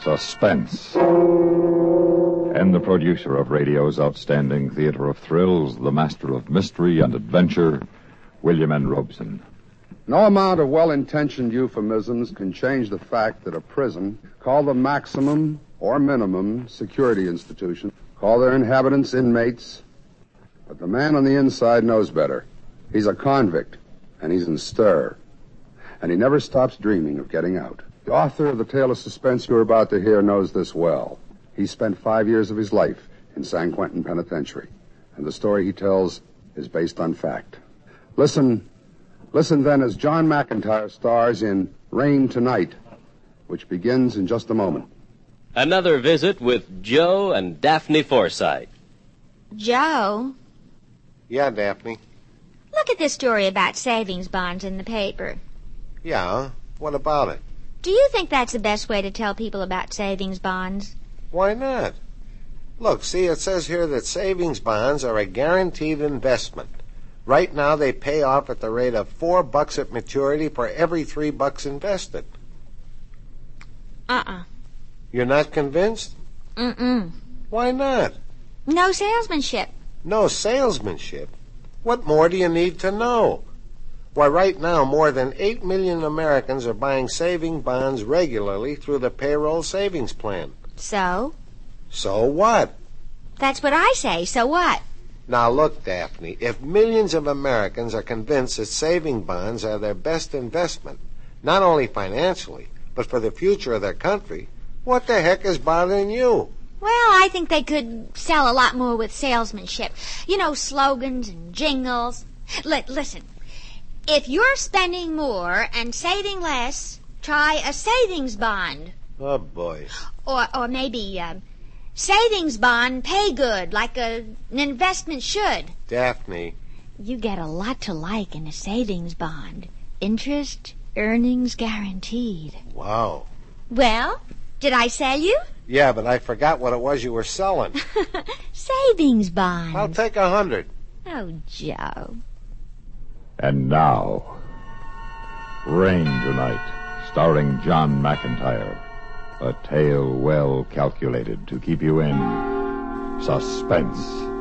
Suspense. And the producer of radio's outstanding theater of thrills, the master of mystery and adventure, William N. Robson. No amount of well-intentioned euphemisms can change the fact that a prison, called the maximum or minimum security institution, call their inhabitants inmates, but the man on the inside knows better. He's a convict, and he's in stir. And he never stops dreaming of getting out. The author of the tale of suspense you're about to hear knows this well. He spent 5 years of his life in San Quentin Penitentiary, and the story he tells is based on fact. Listen then as John McIntyre stars in Rain Tonight, which begins in just a moment. Another visit with Joe and Daphne Forsythe. Joe? Yeah, Daphne? Look at this story about savings bonds in the paper. Yeah? What about it? Do you think that's the best way to tell people about savings bonds? Why not? Look, see, it says here that savings bonds are a guaranteed investment. Right now they pay off at the rate of $4 at maturity for every $3 invested. You're not convinced? Why not? No salesmanship. No salesmanship? What more do you need to know? Why, right now, more than 8 million Americans are buying saving bonds regularly through the payroll savings plan. So? So what? That's what I say. So what? Now, look, Daphne, if millions of Americans are convinced that saving bonds are their best investment, not only financially, but for the future of their country, what the heck is bothering you? Well, I think they could sell a lot more with salesmanship. You know, slogans and jingles. Listen, if you're spending more and saving less, try a savings bond. Oh, boy. Or maybe savings bond pay good, like an investment should. Daphne. You get a lot to like in a savings bond. Interest, earnings guaranteed. Wow. Well, did I sell you? Yeah, but I forgot what it was you were selling. Savings bonds. I'll take 100. Oh, Joe. And now, Rain Tonight, starring John McIntyre. A tale well calculated to keep you in suspense.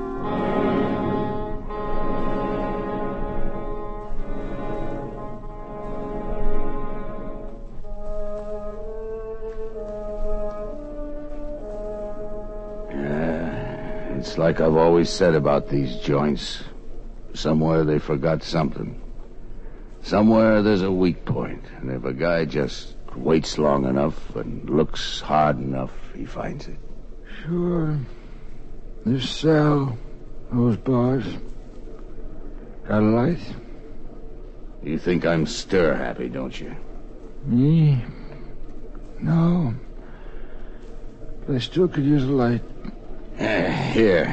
It's like I've always said about these joints. Somewhere they forgot something. Somewhere there's a weak point, and if a guy just waits long enough and looks hard enough, he finds it. Sure. This cell, those bars. Got a light? You think I'm stir-happy, don't you? Me? No. But I still could use a light. Here.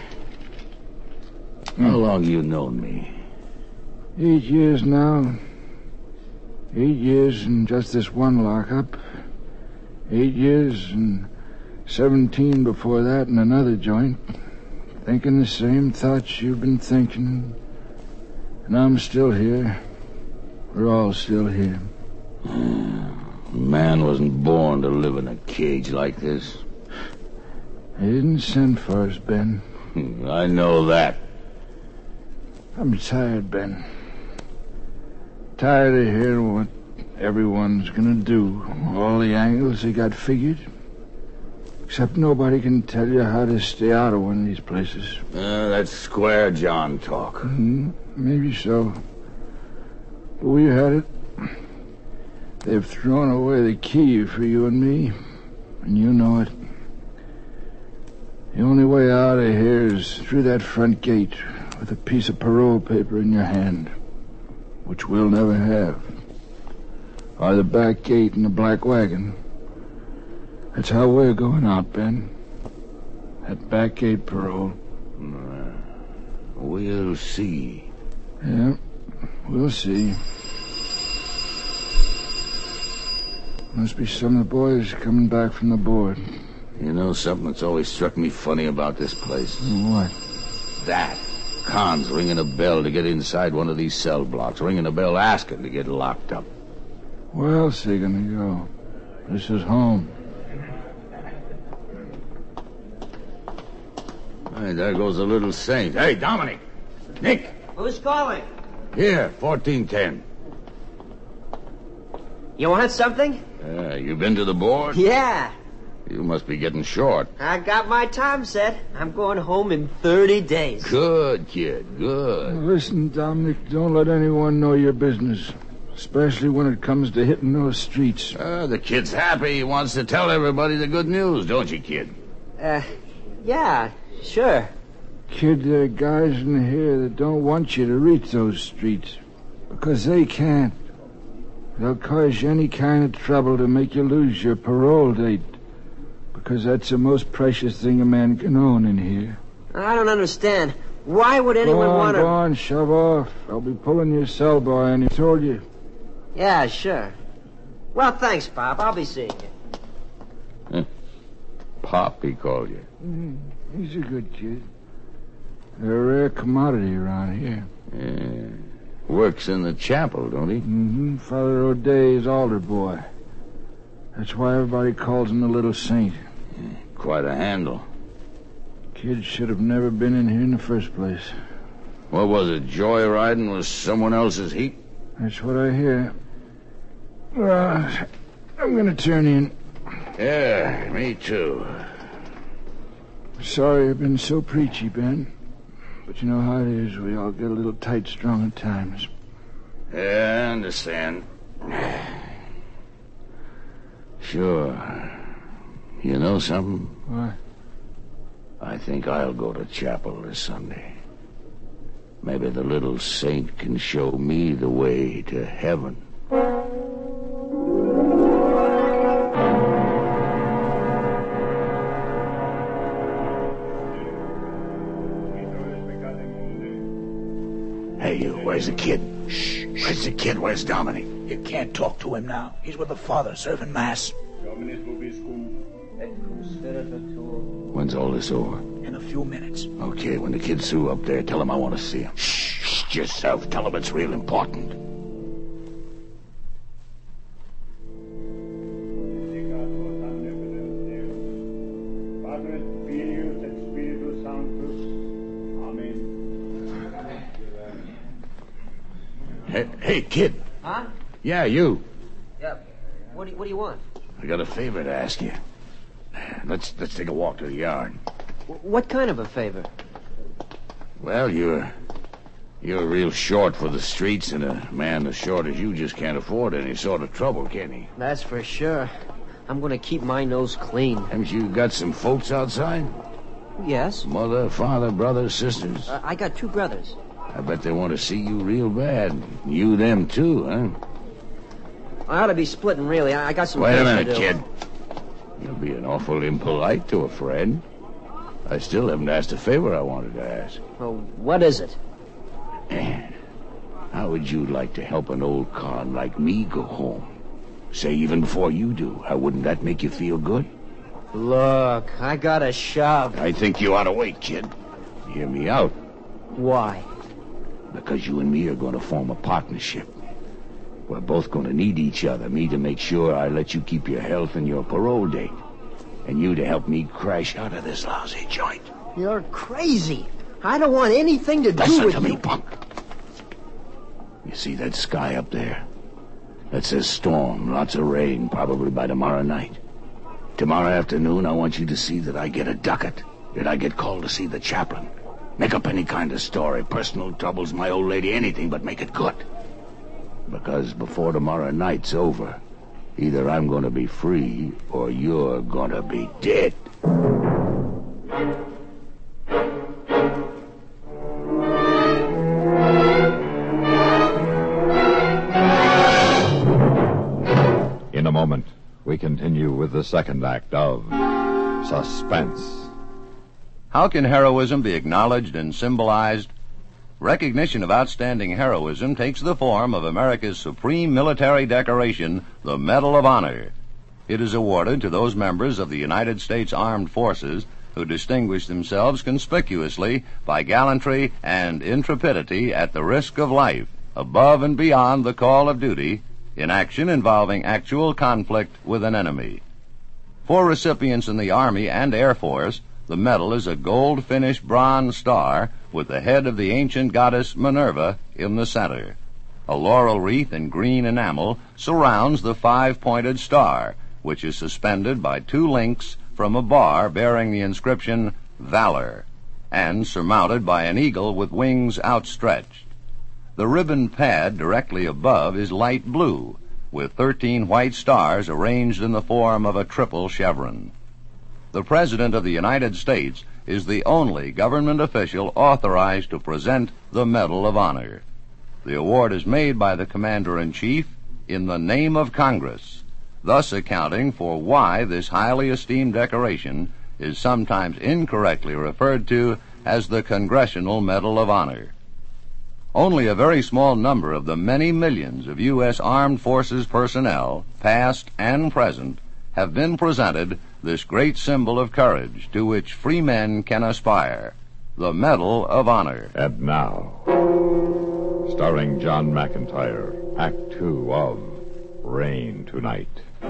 How long you known me? 8 years now. 8 years in just this one lockup. 8 years and 17 before that in another joint. Thinking the same thoughts you've been thinking. And I'm still here. We're all still here. A man wasn't born to live in a cage like this. They didn't send for us, Ben. I know that. I'm tired, Ben. Tired of hearing what everyone's gonna do. All the angles they got figured. Except nobody can tell you how to stay out of one of these places. That's square John talk. Maybe so. But we had it. They've thrown away the key for you and me. And you know it. The only way out of here is through that front gate with a piece of parole paper in your hand, which we'll never have. Or the back gate in the black wagon. That's how we're going out, Ben. That back gate parole. We'll see. Yeah, we'll see. Must be some of the boys coming back from the board. You know something that's always struck me funny about this place? What? That. Con's ringing a bell to get inside one of these cell blocks. Ringing a bell asking to get locked up. Where else are they gonna go? This is home. Hey, there goes the little saint. Hey, Dominic! Nick! Who's calling? Here, 1410. You want something? You been to the board? Yeah. You must be getting short. I got my time set. I'm going home in 30 days. Good, kid, good. Listen, Dominic, don't let anyone know your business. Especially when it comes to hitting those streets. The kid's happy. He wants to tell everybody the good news, don't you, kid? Yeah, sure. Kid, there are guys in here that don't want you to reach those streets. Because they can't. They'll cause you any kind of trouble to make you lose your parole date. Because that's the most precious thing a man can own in here. I don't understand. Why would anyone want to... Go on, shove off. I'll be pulling your cell, boy, and he told you. Yeah, sure. Well, thanks, Pop. I'll be seeing you. Pop, he called you. He's a good kid. They're a rare commodity around here. Yeah. Works in the chapel, don't he? Mm-hmm. Father O'Day's altar boy. That's why everybody calls him the little saint. Quite a handle. Kid should have never been in here in the first place. What was it, joyriding with someone else's heat? That's what I hear. Well, I'm gonna turn in. Yeah, me too. Sorry I've been so preachy, Ben. But you know how it is. We all get a little tight-strung at times. Yeah, I understand. Sure. You know something? What? I think I'll go to chapel this Sunday. Maybe the little saint can show me the way to heaven. Hey, you, where's the kid? Shh, where's the kid? Where's Dominic? You can't talk to him now. He's with the Father serving Mass. When's all this over? In a few minutes. Okay, when the kid's through up there, tell him I want to see him. Shh, yourself. Tell him it's real important. Hey, kid. Huh? Yeah, you. Yeah. What do you want? I got a favor to ask you. Let's take a walk to the yard. What kind of a favor? Well, you're real short for the streets, and a man as short as you just can't afford any sort of trouble, can he? That's for sure. I'm going to keep my nose clean. Haven't you got some folks outside? Yes. Mother, father, brothers, sisters? I got 2 brothers. I bet they want to see you real bad. You them, too, huh? I ought to be splitting, really. I got some... Wait a things minute, to do. kid. You're being awful impolite to a friend. I still haven't asked a favor I wanted to ask. Oh, what is it? How would you like to help an old con like me go home? Say, even before you do. How wouldn't that make you feel good? Look, I got a shove. I think you ought to wait, kid. Hear me out. Why? Because you and me are going to form a partnership. We're both going to need each other. Me to make sure I let you keep your health and your parole date. And you to help me crash out of this lousy joint. You're crazy. I don't want anything to do Listen with to you. me, punk. You see that sky up there? That says storm, lots of rain, probably by tomorrow night. Tomorrow afternoon, I want you to see that I get a ducat, that I get called to see the chaplain. Make up any kind of story, personal troubles, my old lady, anything, but make it good. Because before tomorrow night's over, either I'm going to be free or you're going to be dead. In a moment, we continue with the second act of Suspense. How can heroism be acknowledged and symbolized? Recognition of outstanding heroism takes the form of America's supreme military decoration, the Medal of Honor. It is awarded to those members of the United States Armed Forces who distinguish themselves conspicuously by gallantry and intrepidity at the risk of life, above and beyond the call of duty, in action involving actual conflict with an enemy. For recipients in the Army and Air Force, The medal is a gold-finished bronze star with the head of the ancient goddess Minerva in the center. A laurel wreath in green enamel surrounds the five-pointed star, which is suspended by two links from a bar bearing the inscription Valor, and surmounted by an eagle with wings outstretched. The ribbon pad directly above is light blue, with 13 white stars arranged in the form of a triple chevron. The President of the United States is the only government official authorized to present the Medal of Honor. The award is made by the Commander-in-Chief in the name of Congress, thus accounting for why this highly esteemed decoration is sometimes incorrectly referred to as the Congressional Medal of Honor. Only a very small number of the many millions of U.S. Armed Forces personnel, past and present, have been presented this great symbol of courage to which free men can aspire, the Medal of Honor. And now, starring John McIntyre, Act 2 of Rain Tonight.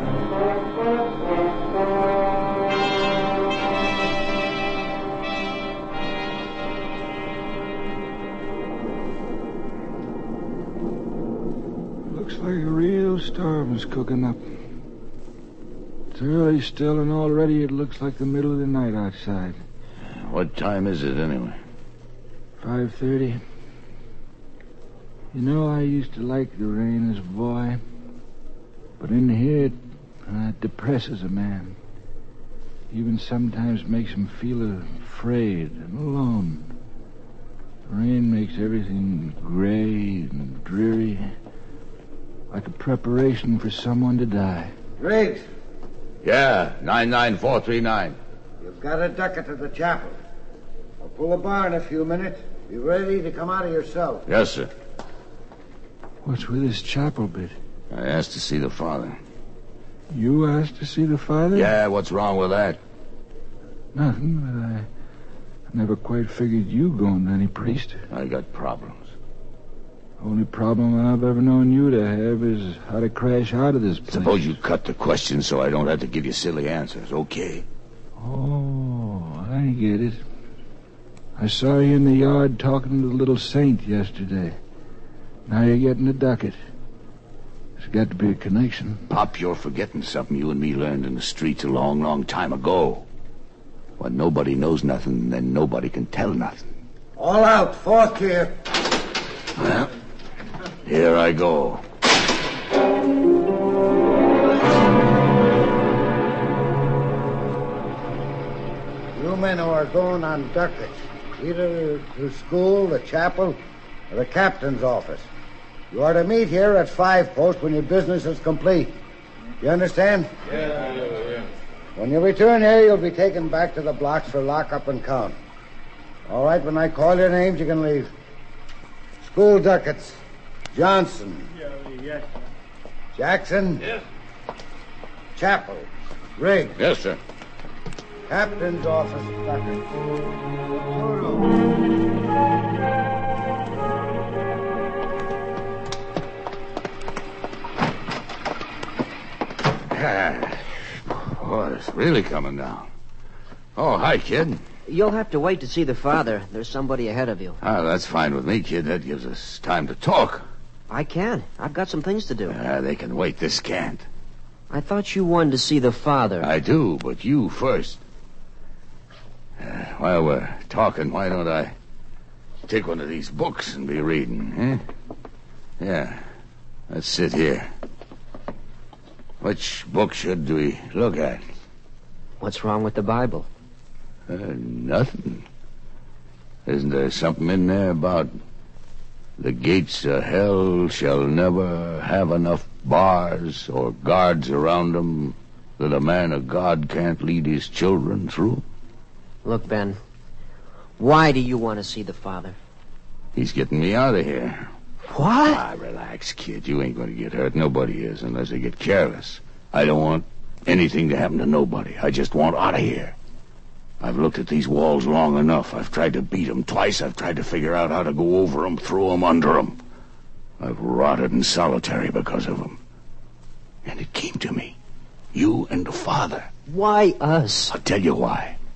Looks like a real storm is cooking up. It's early still, and already it looks like the middle of the night outside. What time is it, anyway? 5:30. You know, I used to like the rain as a boy. But in here, it depresses a man. Even sometimes makes him feel afraid and alone. The rain makes everything gray and dreary, like a preparation for someone to die. Riggs, Yeah, 99439. you've got a ducat at the chapel. I'll pull the bar in a few minutes. Be ready to come out of your cell. Yes, sir. What's with this chapel bit? I asked to see the father. You asked to see the father? Yeah, what's wrong with that? Nothing, but I never quite figured you going to any priest. I got problems. Only problem I've ever known you to have is how to crash out of this place. Suppose you cut the question so I don't have to give you silly answers, okay? Oh, I get it. I saw you in the yard talking to the little saint yesterday. Now you're getting a ducat. There's got to be a connection. Pop, you're forgetting something you and me learned in the streets a long, long time ago. When nobody knows nothing, then nobody can tell nothing. All out, fourth gear. Well, here I go. You men who are going on ducats, either to school, the chapel, or the captain's office. You are to meet here at 5 post when your business is complete. You understand? Yeah. When you return here, you'll be taken back to the blocks for lockup and count. All right, when I call your names, you can leave. School ducats. Johnson. Yes. Jackson. Yes. Chapel. Riggs. Yes, sir. Captain's office ducat. Boy, it's really coming down. Oh, hi, kid. You'll have to wait to see the father. There's somebody ahead of you. Ah, that's fine with me, kid. That gives us time to talk. I can. I've got some things to do. They can wait. This can't. I thought you wanted to see the father. I do, but you first. While we're talking, why don't I take one of these books and be reading, eh? Yeah. Let's sit here. Which book should we look at? What's wrong with the Bible? Nothing. Isn't there something in there about the gates of hell shall never have enough bars or guards around them that a man of God can't lead his children through? Look, Ben, why do you want to see the father? He's getting me out of here. What? Ah, relax, kid. You ain't going to get hurt. Nobody is, unless they get careless. I don't want anything to happen to nobody. I just want out of here. I've looked at these walls long enough. I've tried to beat them twice. I've tried to figure out how to go over them, through them, under them. I've rotted in solitary because of them. And it came to me. You and the father. Why us? I'll tell you why.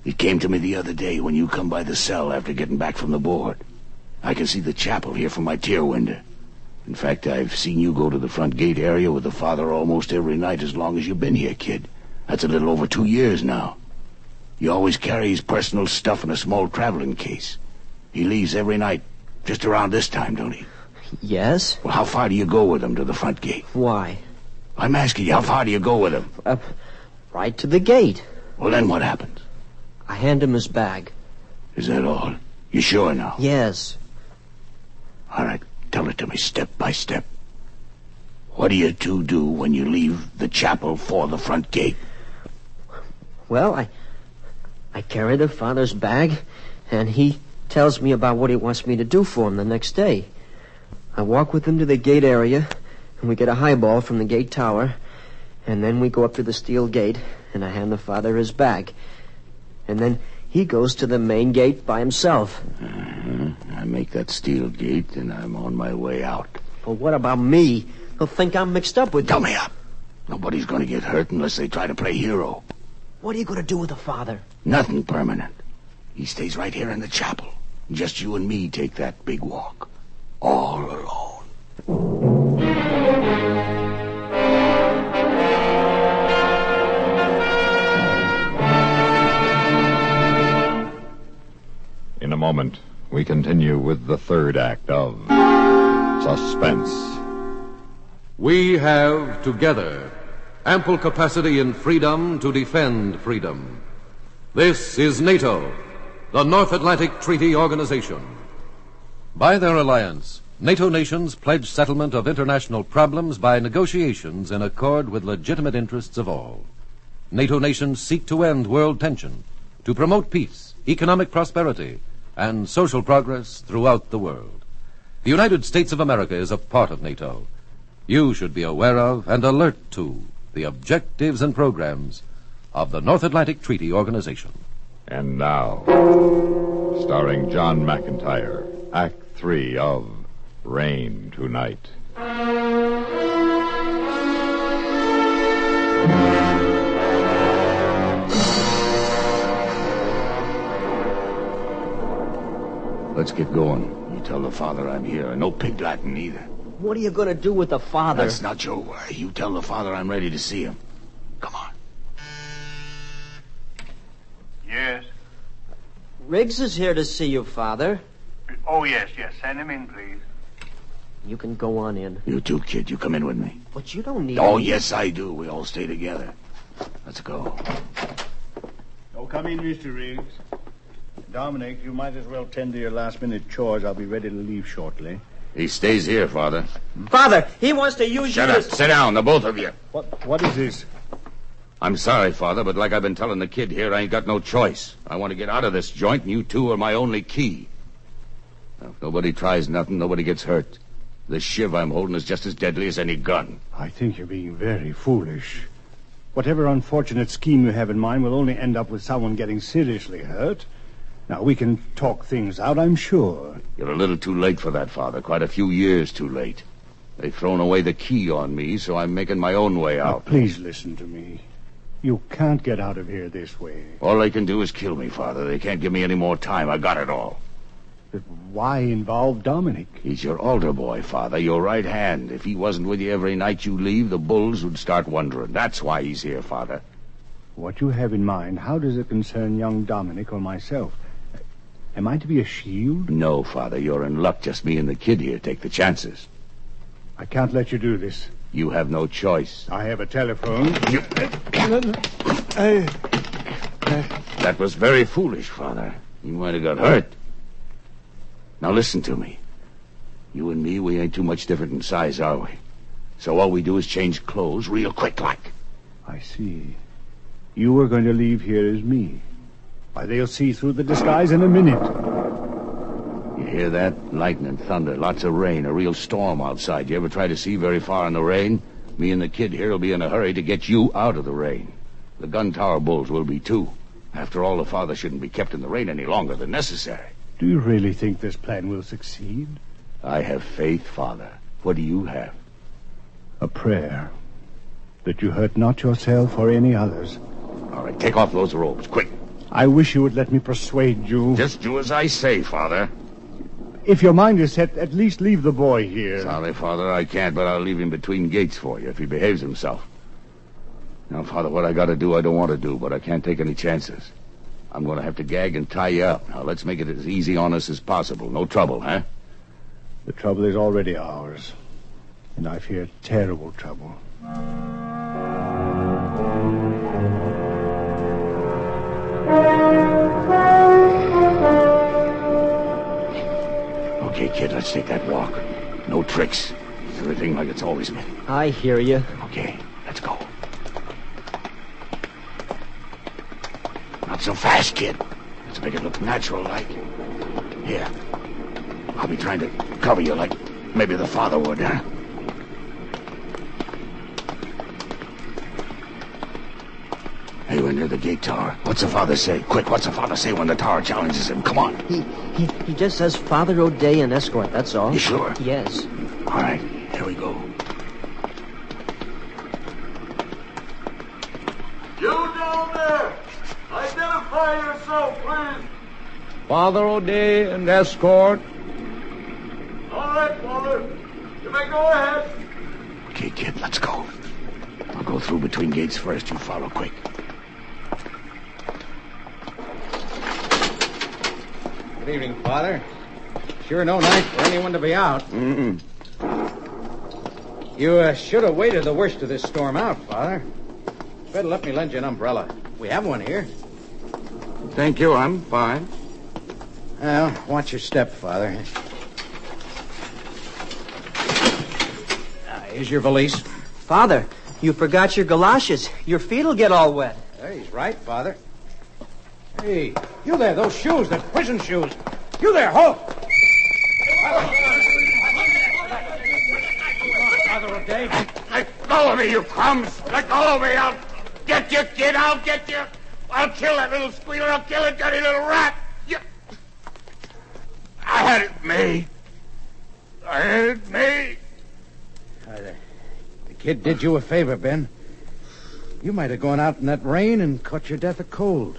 It came to me the other day when you come by the cell after getting back from the board. I can see the chapel here from my tier window. In fact, I've seen you go to the front gate area with the father almost every night as long as you've been here, kid. That's a little over 2 years now. He always carries personal stuff in a small traveling case. He leaves every night just around this time, don't he? Yes? Well, how far do you go with him to the front gate? Why? I'm asking you, how far do you go with him? Right to the gate. Well, then what happens? I hand him his bag. Is that all? You sure now? Yes. All right, tell it to me step by step. What do you two do when you leave the chapel for the front gate? Well, I carry the father's bag, and he tells me about what he wants me to do for him the next day. I walk with him to the gate area, and we get a highball from the gate tower, and then we go up to the steel gate, and I hand the father his bag. And then he goes to the main gate by himself. I make that steel gate, and I'm on my way out. Well, what about me? They'll think I'm mixed up with Tell me up. Nobody's going to get hurt unless they try to play hero. What are you going to do with the father? Nothing permanent. He stays right here in the chapel. Just you and me take that big walk. All alone. In a moment, we continue with the third act of Suspense. We have, together, ample capacity and freedom to defend freedom. This is NATO, the North Atlantic Treaty Organization. By their alliance, NATO nations pledge settlement of international problems by negotiations in accord with legitimate interests of all. NATO nations seek to end world tension, to promote peace, economic prosperity, and social progress throughout the world. The United States of America is a part of NATO. You should be aware of and alert to the objectives and programs of the North Atlantic Treaty Organization. And now, starring John McIntyre, Act 3 of Rain Tonight. Let's get going. You tell the father I'm here, and no pig Latin either. What are you going to do with the father? That's not your worry. You tell the father I'm ready to see him. Come on. Yes. Riggs is here to see you, Father. Oh, yes. Send him in, please. You can go on in. You too, kid. You come in with me. But you don't need Oh, me. yes, I do. We all stay together. Let's go. Oh, come in, Mr. Riggs. Dominic, you might as well tend to your last-minute chores. I'll be ready to leave shortly. He stays here, Father. Father, he wants to use Shut you up. as... Sit down, the both of you. What is this? I'm sorry, Father, but like I've been telling the kid here, I ain't got no choice. I want to get out of this joint, and you two are my only key. Now, if nobody tries nothing, nobody gets hurt. This shiv I'm holding is just as deadly as any gun. I think you're being very foolish. Whatever unfortunate scheme you have in mind will only end up with someone getting seriously hurt. Now, we can talk things out, I'm sure. You're a little too late for that, Father. Quite a few years too late. They've thrown away the key on me, so I'm making my own way Now, out. please listen to me. You can't get out of here this way. All they can do is kill me, Father. They can't give me any more time. I got it all. But why involve Dominic? He's your altar boy, Father, your right hand. If he wasn't with you every night you leave, the bulls would start wondering. That's why he's here, Father. What you have in mind, how does it concern young Dominic or myself? Am I to be a shield? No, Father, you're in luck. Just me and the kid here take the chances. I can't let you do this. You have no choice. I have a telephone. That was very foolish, Father. You might have got hurt. Now listen to me. You and me, we ain't too much different in size, are we? So all we do is change clothes real quick like. I see. You were going to leave here as me. Why, they'll see through the disguise in a minute. You hear that? Lightning, thunder, lots of rain, a real storm outside. You ever try to see very far in the rain? Me and the kid here will be in a hurry to get you out of the rain. The gun tower bulls will be too. After all, the father shouldn't be kept in the rain any longer than necessary. Do you really think this plan will succeed? I have faith, Father. What do you have? A prayer. That you hurt not yourself or any others. All right, take off those robes, quick. I wish you would let me persuade you. Just do as I say, Father. If your mind is set, at least leave the boy here. Sorry, Father, I can't, but I'll leave him between gates for you if he behaves himself. Now, Father, what I gotta do, I don't want to do, but I can't take any chances. I'm gonna have to gag and tie you up. Now, let's make it as easy on us as possible. No trouble, huh? The trouble is already ours. And I fear terrible trouble. Okay, kid, let's take that walk. No tricks. Everything like it's always been. I hear you. Okay, let's go. Not so fast, kid. Let's make it look natural-like. Here. I'll be trying to cover you like maybe the father would, huh? Hey, we're near the gate tower. What's the father say? Quick, what's the father say when the tower challenges him? Come on. He just says Father O'Day and escort, that's all. You sure? Yes. All right, here we go. You down there! Identify yourself, please! Father O'Day and escort. All right, Father. You may go ahead. Okay, kid, let's go. I'll go through between gates first. You follow quick. Good evening, Father. Sure no night for anyone to be out. Mm-mm. You should have waited the worst of this storm out, Father. Better let me lend you an umbrella. We have one here. Thank you, I'm fine. Well, watch your step, Father. Here's your valise. Father, you forgot your galoshes. Your feet'll get all wet. He's right, Father. Hey, you there, those shoes, they're prison shoes. You there, halt! Father O'Day. Let go of me, you crumbs! Let go of me! I'll get you, kid! I'll get you! I'll kill that little squealer! I'll kill that dirty little rat! I had it made. I had it made. The kid did you a favor, Ben. You might have gone out in that rain and caught your death of cold.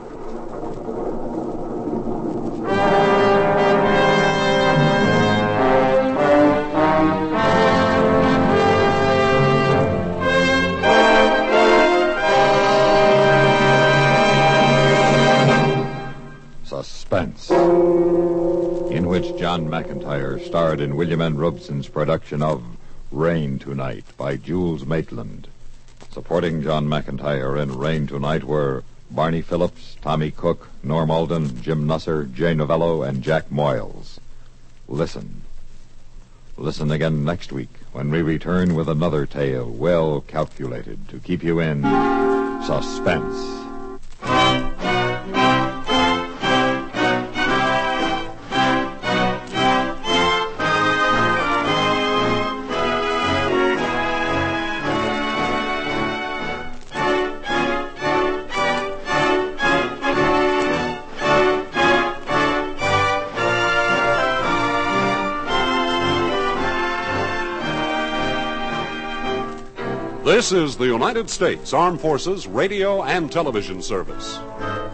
Suspense, in which John McIntyre starred in William N. Robson's production of Rain Tonight by Jules Maitland. Supporting John McIntyre in Rain Tonight were Barney Phillips, Tommy Cook, Norm Alden, Jim Nusser, Jay Novello, and Jack Moyles. Listen. Listen again next week when we return with another tale well calculated to keep you in suspense. This is the United States Armed Forces Radio and Television Service.